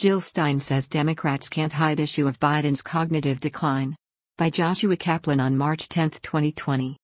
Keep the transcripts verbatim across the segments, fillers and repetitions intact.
Jill Stein says Democrats can't hide issue of Biden's cognitive decline. By Joshua Kaplan on March tenth, twenty twenty.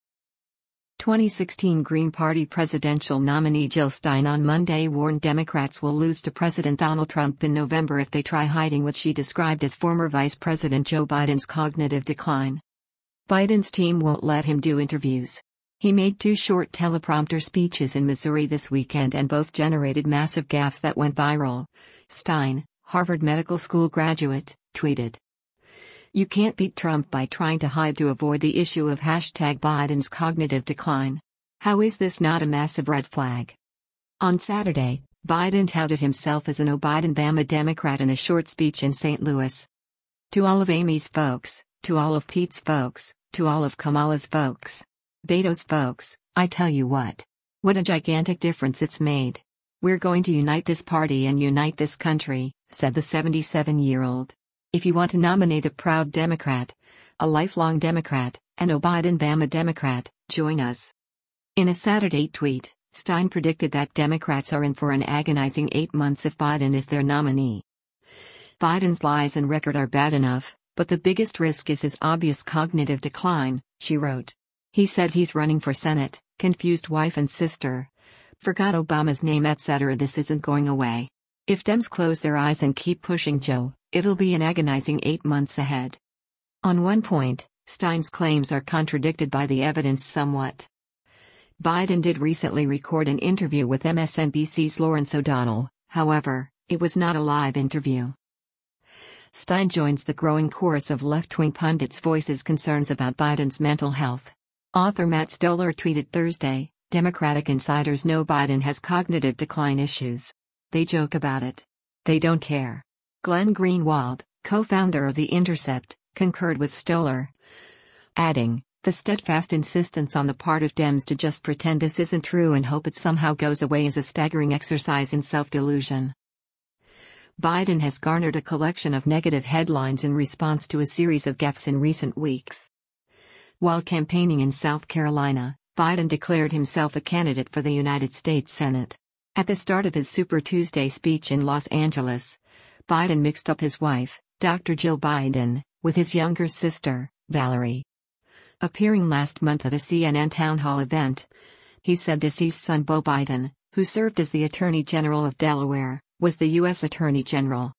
twenty sixteen Green Party presidential nominee Jill Stein on Monday warned Democrats will lose to President Donald Trump in November if they try hiding what she described as former Vice President Joe Biden's cognitive decline. Biden's team won't let him do interviews. He made two short teleprompter speeches in Missouri this weekend and both generated massive gaffes that went viral. Stein, Harvard Medical School graduate, tweeted, "You can't beat Trump by trying to hide to avoid the issue of hashtag Biden's cognitive decline. How is this not a massive red flag?" On Saturday, Biden touted himself as an "O-Biden-Bama Democrat" in a short speech in Saint Louis. "To all of Amy's folks, to all of Pete's folks, to all of Kamala's folks, Beto's folks, I tell you what. What a gigantic difference it's made. We're going to unite this party and unite this country," said the seventy-seven-year-old. "If you want to nominate a proud Democrat, a lifelong Democrat, an O-Biden-Bama Democrat, join us." In a Saturday tweet, Stein predicted that Democrats are in for an agonizing eight months if Biden is their nominee. "Biden's lies and record are bad enough, but the biggest risk is his obvious cognitive decline," she wrote. "He said he's running for Senate, confused wife and sister, forgot Obama's name, et cetera. This isn't going away. If Dems close their eyes and keep pushing Joe, it'll be an agonizing eight months ahead." On one point, Stein's claims are contradicted by the evidence somewhat. Biden did recently record an interview with M S N B C's Lawrence O'Donnell, however, it was not a live interview. Stein joins the growing chorus of left-wing pundits' voices concerns about Biden's mental health. Author Matt Stoller tweeted Thursday, "Democratic insiders know Biden has cognitive decline issues. They joke about it. They don't care." Glenn Greenwald, co-founder of The Intercept, concurred with Stoller, adding, "The steadfast insistence on the part of Dems to just pretend this isn't true and hope it somehow goes away is a staggering exercise in self-delusion." Biden has garnered a collection of negative headlines in response to a series of gaffes in recent weeks. While campaigning in South Carolina, Biden declared himself a candidate for the United States Senate. At the start of his Super Tuesday speech in Los Angeles, Biden mixed up his wife, Doctor Jill Biden, with his younger sister, Valerie. Appearing last month at a C N N town hall event, he said deceased son Beau Biden, who served as the Attorney General of Delaware, was the U S Attorney General.